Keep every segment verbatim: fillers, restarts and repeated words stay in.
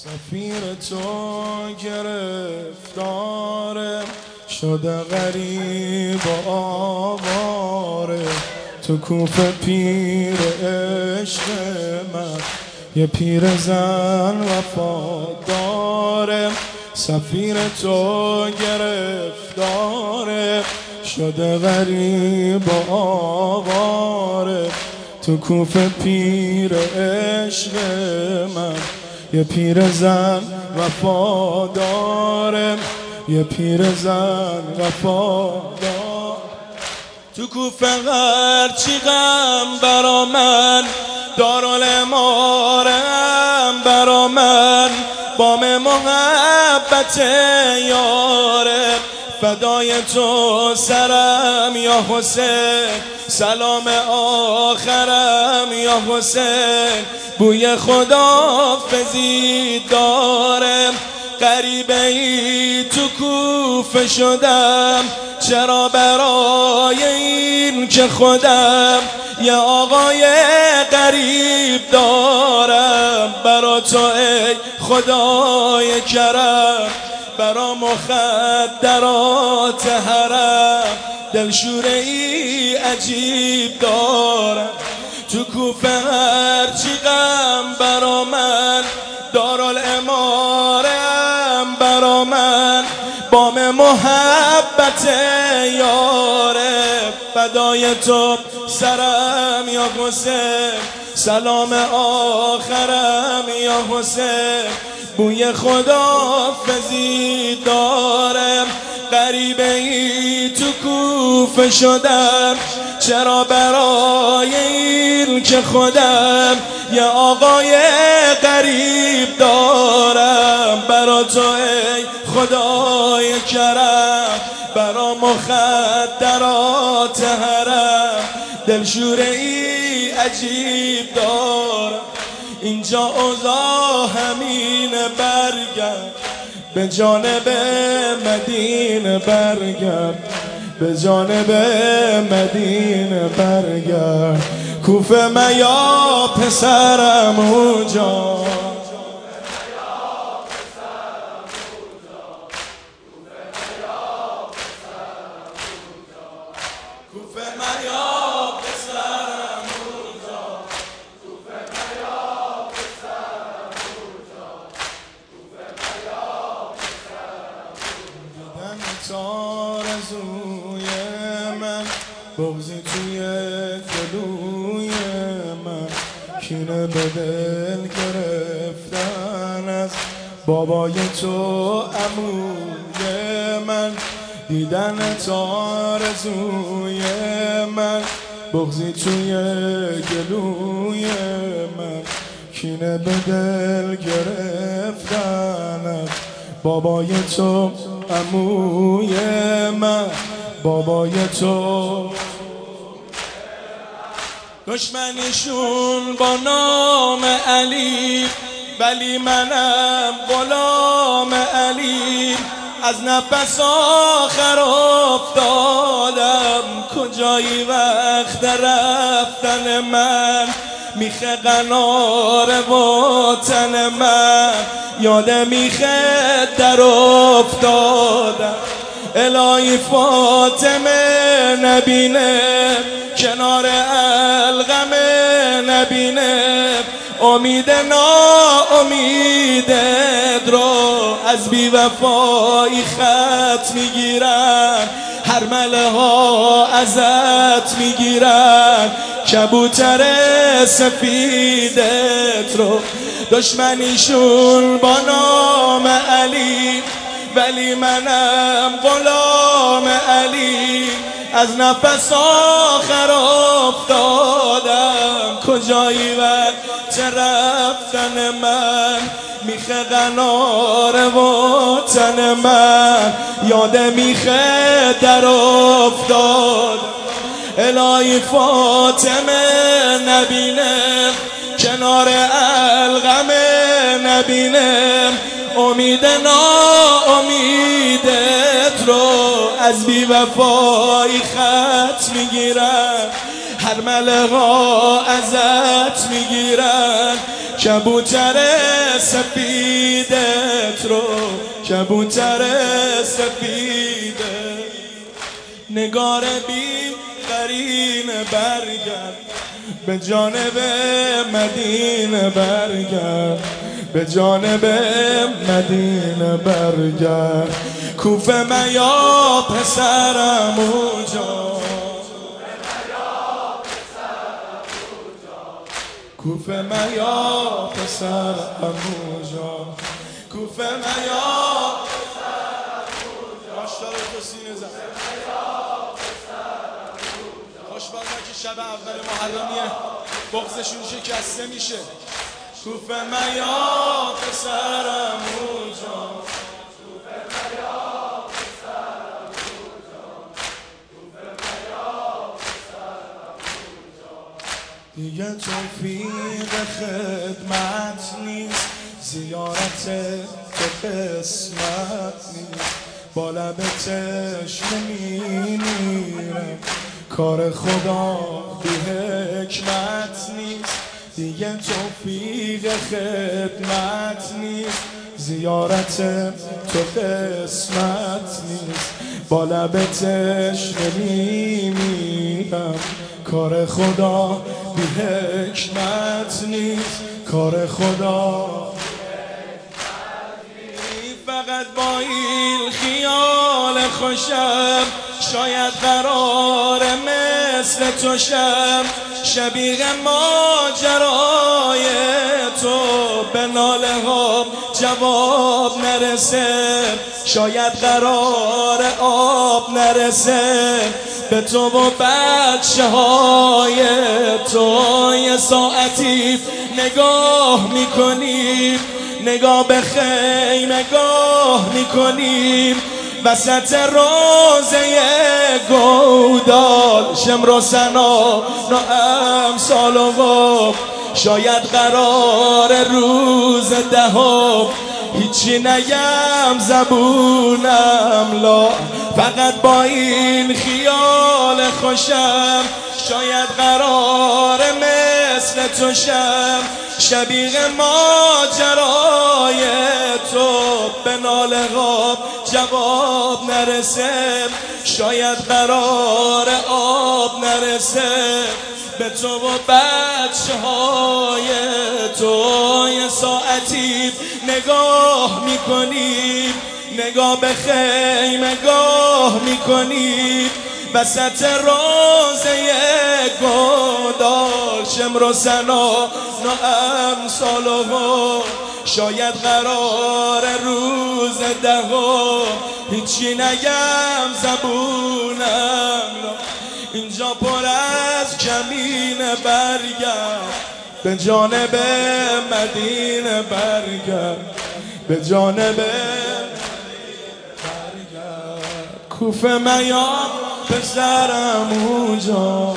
سفیر تو گرفتاره شده غریب و آواره تو کوفه پیر عشق من یه پیر زن وفاداره سفیر تو گرفتاره شده غریب و آواره تو کوفه پیر عشق من یه پیر زن وفاداره یه پیر زن وفادار تو کوفه هرچی غم برا من دارالامارم برا من بام محبت یاره فدای تو سرم یا حسین سلام آخرم یا حسین بوی خداحافظی دارم غریبه ای تو کوفه شدم چرا برای این که خودم یه آقای غریب دارم برا تو ای خدای کرم برا مخدرات حرم دلشوره ای عجیب دارم تو کوفه هرچی غم برا من دارالامارم برا من بام محبت یاره فدای تو سرم یا حسین سلام آخرم یا حسین بوی خداحافظی دارم غریبه ای تو کوفه شدم چرا برای این که خودم یه آقای غریب دارم برا تو ای خدای کرم برا مخدرات حرم دلشوره ای عجیب دارم اینجا اوضاع همین برگرد به جانب مدینه برگرد به جانب مدینه برگرد کوفه میا پسرم اونجا آرزوی من بغضی توی گلوی من کینه به دل گرفتن از بابای تو عموی من دیدن آرزوی من بغضی توی گلوی من کینه به دل گرفتن از بابای تو عموی من بابای تو دشمنیشون با نام علی ولی منم غلام علی از نفس آخر افتادم کجایی وقت رفتن من میخه قنار وطن من یاد میخه در افتادم الهی فاطمه نبینه کنار الغم نبینه امید ناامیدت رو از بیوفایی خط میگیرن هر مله ها ازت میگیرن کبوتر سفیدت رو دشمنیشون با نام علی ولی منم غلام علی از نفس آخر افتادم کجایی وقت رفتن من میخه قنار وطن من یاد میخه در افتاد الهی فاطمه نبینه کنار الغم نبینه امید ناامیدت رو از بیوفایی خط میگیرن هر مله ها ازت میگیرن کبوتر سفیدت رو، کبوتر سفیده نگار بی قرین برگرد، به جانب مدینه برگرد، به جانب مدینه برگرد. کوفه میا پسرم اونجا، کوفه میا پسرم اونجا، کوفه میا پسرم اونجا. ماشاءالله تو سینه زن. خوشبخت که شب اول محرمیه بغضشون شکسته میشه. کوفه میا پسرم اونجا، کوفه میا پسرم اونجا، کوفه میا پسرم اونجا. دیگه توفیق خدمت نیست، زیارت به قسمت نیست، با لب تشنه میمیرم، کار خدا بی حکمت نیست. دیگه توفیق خدمت نیست، زیارت تو قسمت نیست، با لب تشنه میمیرم، کار خدا بی حکمت نیست، کار خدا فقط با این خیال خوشم، شاید قرار مثل تو شم، شبیه ماجرای تو به ناله ها جواب نرسه، شاید قرار آب نرسه به تو و بچه های تو. یه ساعتی نگاه میکنیم، نگاه به خیمه گاه میکنیم، وسط روزه گودال شمر و سنا ناامثال و غب. شاید قرار روز دهم هیچی نگم زبونم لا، فقط با این خیال خوشم، شاید قرار مثل تو شم، شبیه ماجرای تو به ناله ها جواب نرسه، شاید قرار آب نرسه به تو و بچه های تو. یه ساعتی نگاه میکنیم، نگاه به خیمه گاه میکنیم، وسط روزه گودال شمر و سنا ناامثال و غب. شاید قرار روز دهم هیچی نگم زبونم را، اینجا پر از کمین برگرد، به جانب مدینه برگرد، به جانب برگرد. کوفه میا پسرم اونجا،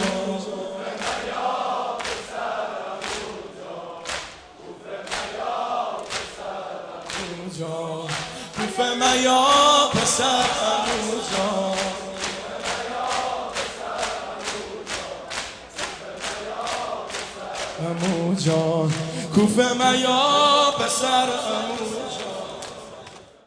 کوفه میا پسرم اونجا، امو جان، کوفه میا پسرم اونجا.